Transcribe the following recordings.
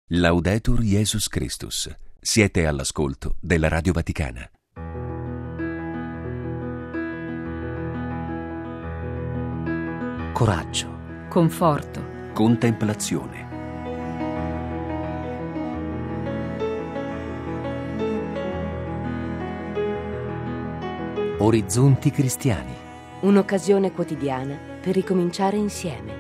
Laudetur Jesus Christus. Siete all'ascolto della Radio Vaticana. Coraggio, conforto, Contemplazione. orizzonti cristiani. Un'occasione quotidiana per ricominciare insieme.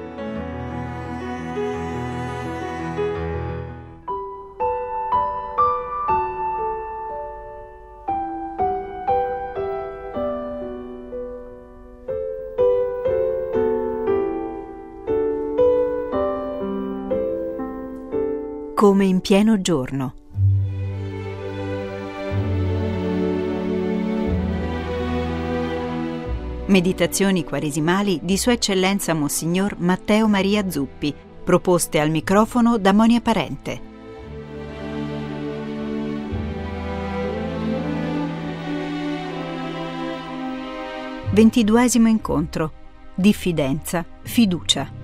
Come in pieno giorno. Meditazioni quaresimali di Sua Eccellenza Monsignor Matteo Maria Zuppi, proposte al microfono da Monia Parente. Ventiduesimo incontro. Diffidenza, fiducia.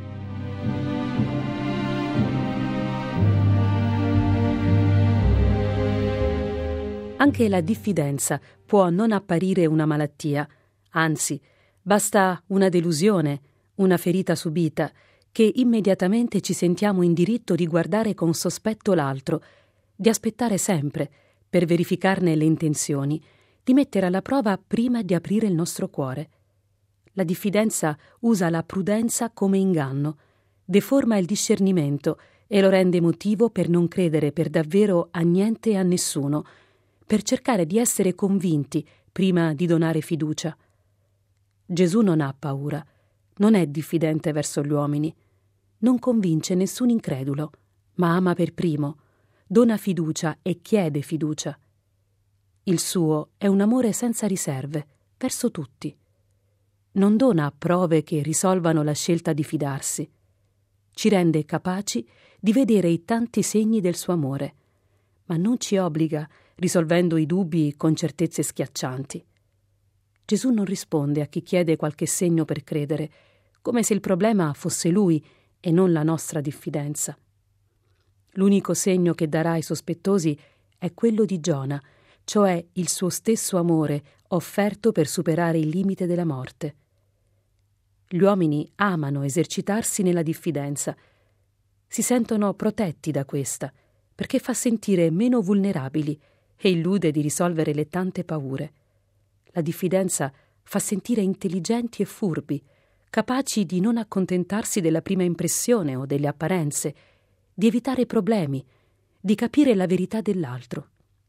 Anche la diffidenza può non apparire una malattia, anzi, basta una delusione, una ferita subita, che immediatamente ci sentiamo in diritto di guardare con sospetto l'altro, di aspettare sempre, per verificarne le intenzioni, di mettere alla prova prima di aprire il nostro cuore. La diffidenza usa la prudenza come inganno, deforma il discernimento e lo rende motivo per non credere per davvero a niente e a nessuno, per cercare di essere convinti prima di donare fiducia. Gesù non ha paura, non è diffidente verso gli uomini, non convince nessun incredulo, ma ama per primo, dona fiducia e chiede fiducia. Il suo è un amore senza riserve, verso tutti. Non dona prove che risolvano la scelta di fidarsi. Ci rende capaci di vedere i tanti segni del suo amore, ma non ci obbliga risolvendo i dubbi con certezze schiaccianti. Gesù non risponde a chi chiede qualche segno per credere, come se il problema fosse lui e non la nostra diffidenza. L'unico segno che darà ai sospettosi è quello di Giona, cioè il suo stesso amore offerto per superare il limite della morte. Gli uomini amano esercitarsi nella diffidenza, si sentono protetti da questa, perché fa sentire meno vulnerabili e illude di risolvere le tante paure. La diffidenza fa sentire intelligenti e furbi, capaci di non accontentarsi della prima impressione o delle apparenze, di evitare problemi, di capire la verità dell'altro.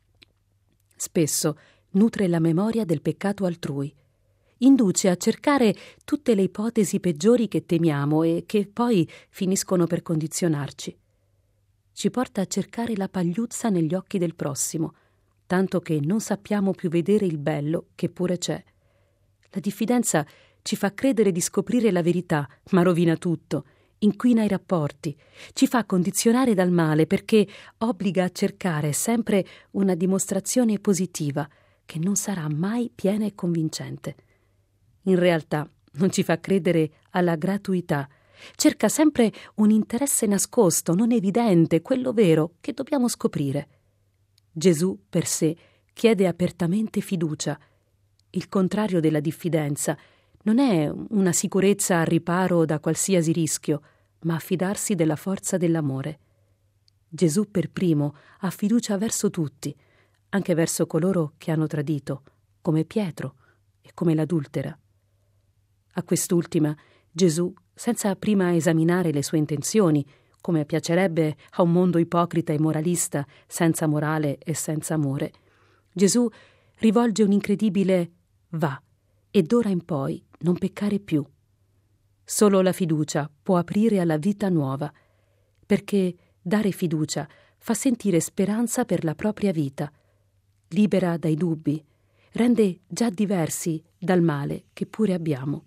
Spesso nutre la memoria del peccato altrui, induce a cercare tutte le ipotesi peggiori che temiamo e che poi finiscono per condizionarci. Ci porta a cercare la pagliuzza negli occhi del prossimo, tanto che non sappiamo più vedere il bello che pure c'è. La diffidenza ci fa credere di scoprire la verità, ma rovina tutto, inquina i rapporti, ci fa condizionare dal male perché obbliga a cercare sempre una dimostrazione positiva che non sarà mai piena e convincente. In realtà non ci fa credere alla gratuità, cerca sempre un interesse nascosto, non evidente, quello vero che dobbiamo scoprire. Gesù per sé chiede apertamente fiducia. Il contrario della diffidenza non è una sicurezza al riparo da qualsiasi rischio, ma affidarsi della forza dell'amore. Gesù per primo ha fiducia verso tutti, anche verso coloro che hanno tradito, come Pietro e come l'adultera. A quest'ultima Gesù, senza prima esaminare le sue intenzioni, come piacerebbe a un mondo ipocrita e moralista, senza morale e senza amore, Gesù rivolge un incredibile «va» e d'ora in poi non peccare più. Solo la fiducia può aprire alla vita nuova, perché dare fiducia fa sentire speranza per la propria vita, libera dai dubbi, rende già diversi dal male che pure abbiamo.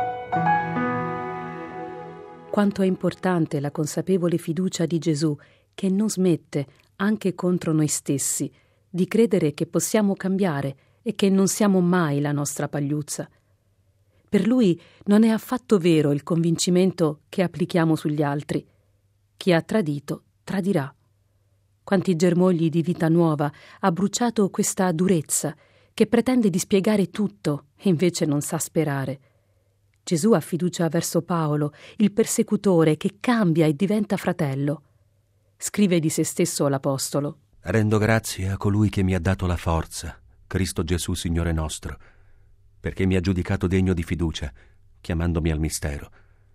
Quanto è importante la consapevole fiducia di Gesù che non smette, anche contro noi stessi, di credere che possiamo cambiare e che non siamo mai la nostra pagliuzza. Per lui non è affatto vero il convincimento che applichiamo sugli altri. Chi ha tradito, tradirà. Quanti germogli di vita nuova ha bruciato questa durezza che pretende di spiegare tutto e invece non sa sperare. Gesù ha fiducia verso Paolo, il persecutore che cambia e diventa fratello. Scrive di se stesso l'Apostolo: Rendo grazie a colui che mi ha dato la forza, Cristo Gesù Signore nostro, perché mi ha giudicato degno di fiducia, chiamandomi al mistero.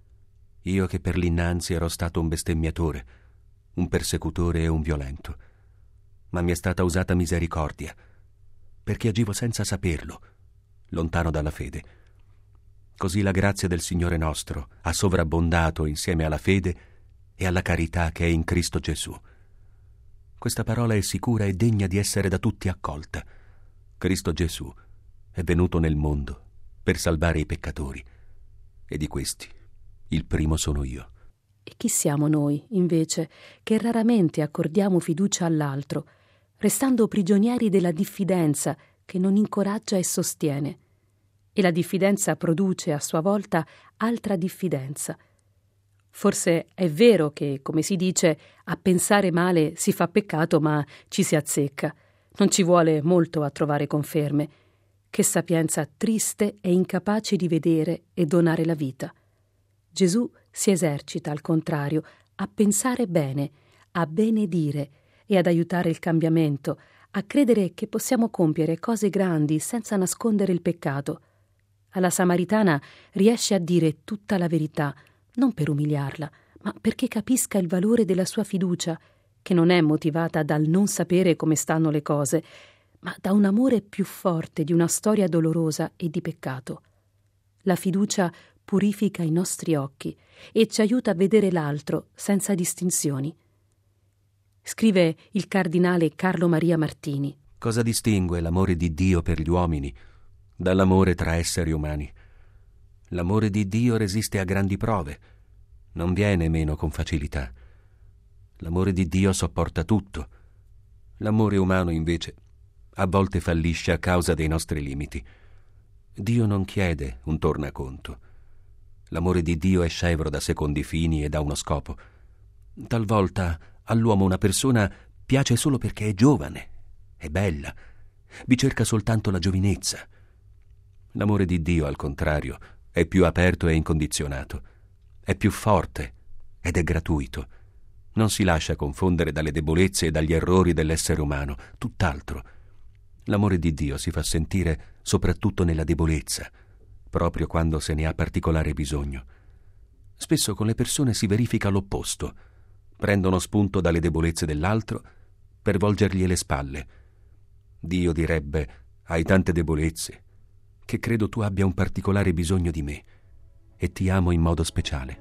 Io che per l'innanzi ero stato un bestemmiatore, un persecutore e un violento, ma mi è stata usata misericordia, perché agivo senza saperlo, lontano dalla fede. Così la grazia del Signore nostro ha sovrabbondato insieme alla fede e alla carità che è in Cristo Gesù. Questa parola è sicura e degna di essere da tutti accolta. Cristo Gesù è venuto nel mondo per salvare i peccatori, e di questi il primo sono io. E chi siamo noi, invece, che raramente accordiamo fiducia all'altro, restando prigionieri della diffidenza che non incoraggia e sostiene? E la diffidenza produce a sua volta altra diffidenza. Forse è vero che, come si dice, a pensare male si fa peccato, ma ci si azzecca. Non ci vuole molto a trovare conferme. Che sapienza triste e incapace di vedere e donare la vita. Gesù si esercita, al contrario, a pensare bene, a benedire e ad aiutare il cambiamento, a credere che possiamo compiere cose grandi senza nascondere il peccato. Alla Samaritana riesce a dire tutta la verità, non per umiliarla, ma perché capisca il valore della sua fiducia, che non è motivata dal non sapere come stanno le cose, ma da un amore più forte di una storia dolorosa e di peccato. La fiducia purifica i nostri occhi e ci aiuta a vedere l'altro senza distinzioni. Scrive il cardinale Carlo Maria Martini: Cosa distingue l'amore di Dio per gli uomini dall'amore tra esseri umani? L'amore di Dio resiste a grandi prove, non viene meno con facilità. L'amore di Dio sopporta tutto. L'amore umano, invece, a volte fallisce a causa dei nostri limiti. Dio non chiede un tornaconto. L'amore di Dio è scevro da secondi fini e da uno scopo. Talvolta all'uomo una persona piace solo perché è giovane, è bella, vi cerca soltanto la giovinezza. L'amore di Dio, al contrario, è più aperto e incondizionato, è più forte ed è gratuito. Non si lascia confondere dalle debolezze e dagli errori dell'essere umano, tutt'altro. L'amore di Dio si fa sentire soprattutto nella debolezza, proprio quando se ne ha particolare bisogno. Spesso con le persone si verifica l'opposto. Prendono spunto dalle debolezze dell'altro per volgergli le spalle. Dio direbbe: hai tante debolezze, che credo tu abbia un particolare bisogno di me, e ti amo in modo speciale.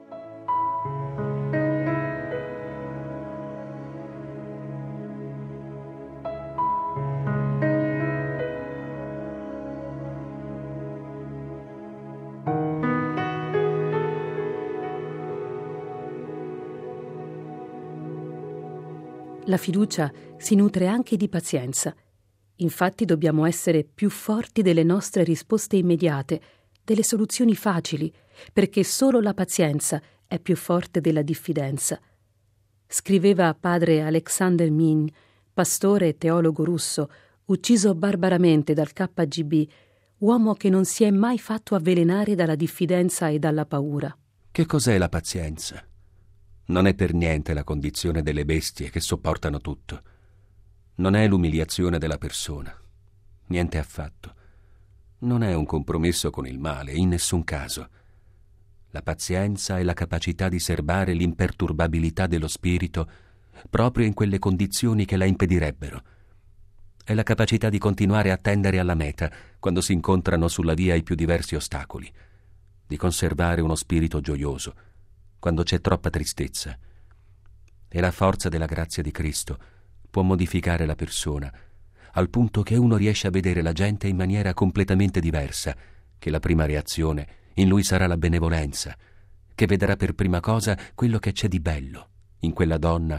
La fiducia si nutre anche di pazienza. Infatti dobbiamo essere più forti delle nostre risposte immediate, delle soluzioni facili, perché solo la pazienza è più forte della diffidenza. Scriveva padre Alexander Min, pastore e teologo russo, ucciso barbaramente dal KGB, uomo che non si è mai fatto avvelenare dalla diffidenza e dalla paura. Che cos'è la pazienza? Non è per niente la condizione delle bestie che sopportano tutto. Non è l'umiliazione della persona. Niente affatto. Non è un compromesso con il male, in nessun caso. La pazienza è la capacità di serbare l'imperturbabilità dello spirito proprio in quelle condizioni che la impedirebbero. È la capacità di continuare a tendere alla meta quando si incontrano sulla via i più diversi ostacoli, di conservare uno spirito gioioso quando c'è troppa tristezza. E la forza della grazia di Cristo può modificare la persona, al punto che uno riesce a vedere la gente in maniera completamente diversa, che la prima reazione in lui sarà la benevolenza, che vedrà per prima cosa quello che c'è di bello in quella donna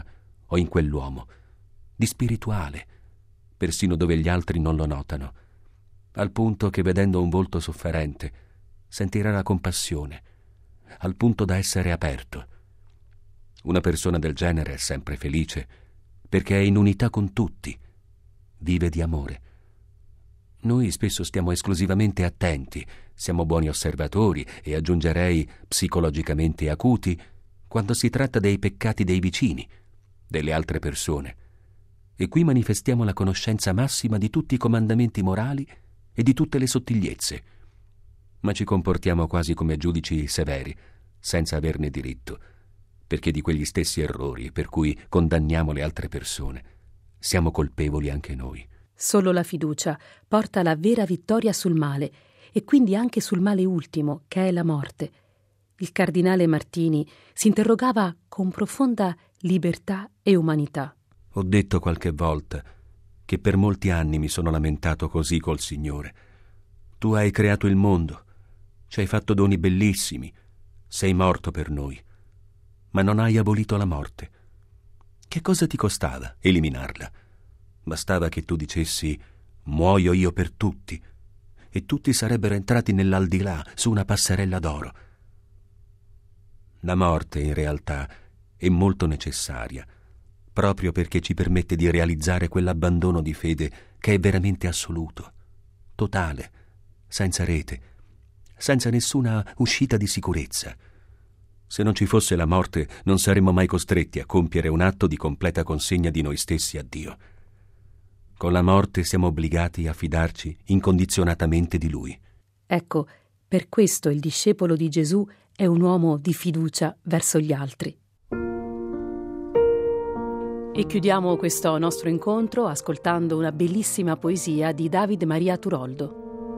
o in quell'uomo, di spirituale, persino dove gli altri non lo notano, al punto che vedendo un volto sofferente sentirà la compassione, al punto da essere aperto. Una persona del genere è sempre felice perché è in unità con tutti, vive di amore. Noi spesso stiamo esclusivamente attenti, siamo buoni osservatori e aggiungerei psicologicamente acuti quando si tratta dei peccati dei vicini, delle altre persone. E qui manifestiamo la conoscenza massima di tutti i comandamenti morali e di tutte le sottigliezze. Ma ci comportiamo quasi come giudici severi, senza averne diritto, perché di quegli stessi errori per cui condanniamo le altre persone siamo colpevoli anche noi. Solo la fiducia porta la vera vittoria sul male e quindi anche sul male ultimo, che è la morte. Il cardinale Martini si interrogava con profonda libertà e umanità. Ho detto qualche volta che per molti anni mi sono lamentato così col Signore. Tu hai creato il mondo, ci hai fatto doni bellissimi, sei morto per noi, ma non hai abolito la morte. Che cosa ti costava eliminarla? Bastava che tu dicessi «muoio io per tutti» e tutti sarebbero entrati nell'aldilà su una passerella d'oro. La morte, in realtà, è molto necessaria, proprio perché ci permette di realizzare quell'abbandono di fede che è veramente assoluto, totale, senza rete, senza nessuna uscita di sicurezza. Se non ci fosse la morte, non saremmo mai costretti a compiere un atto di completa consegna di noi stessi a Dio. Con la morte siamo obbligati a fidarci incondizionatamente di Lui. Ecco, per questo il discepolo di Gesù è un uomo di fiducia verso gli altri. E chiudiamo questo nostro incontro ascoltando una bellissima poesia di David Maria Turoldo.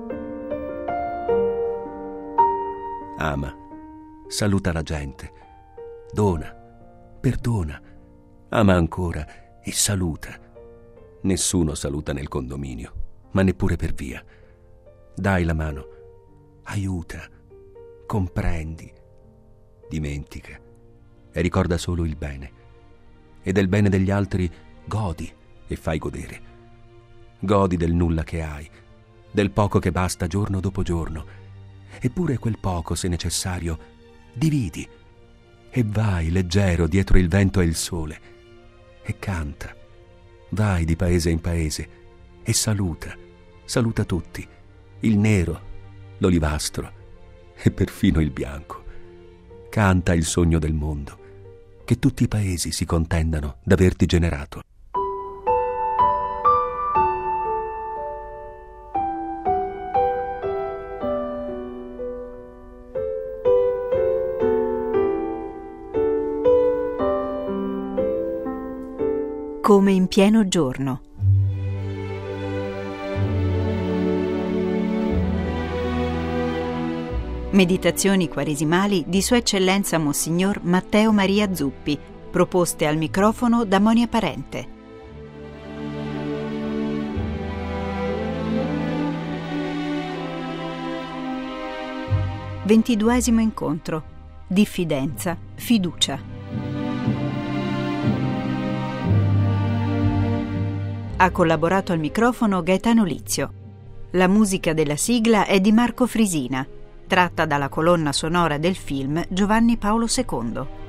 Ama, saluta la gente, dona, perdona, ama ancora e saluta. Nessuno saluta nel condominio, ma neppure per via. Dai la mano, aiuta, comprendi, dimentica e ricorda solo il bene. E del bene degli altri godi e fai godere. Godi del nulla che hai, del poco che basta giorno dopo giorno. Eppure quel poco, se necessario, dividi e vai leggero dietro il vento e il sole e canta. Vai di paese in paese e saluta tutti, il nero, l'olivastro e perfino il bianco. Canta il sogno del mondo, che tutti i paesi si contendano d'averti generato. Come in pieno giorno. Meditazioni quaresimali di Sua Eccellenza Monsignor Matteo Maria Zuppi, proposte al microfono da Monia Parente. 22° incontro. Diffidenza, fiducia. Ha collaborato al microfono Gaetano Lizio. La musica della sigla è di Marco Frisina, tratta dalla colonna sonora del film Giovanni Paolo II.